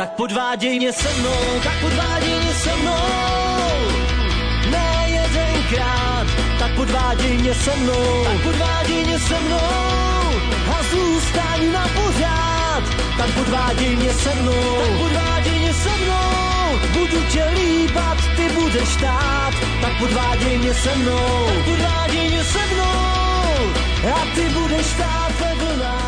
Tak podváděj mě se mnou, tak podváděj mě se mnou. Ne jedenkrát, tak podváděj mě se mnou, tak podváděj mě se mnou. A zůstaň na pořád, tak podváděj mě se mnou, tak podváděj mě se mnou. Budu tě líbat, ty budeš tát, tak podváděj mě se mnou, tak podváděj mě se mnou. A ty budeš tát ve vlnách.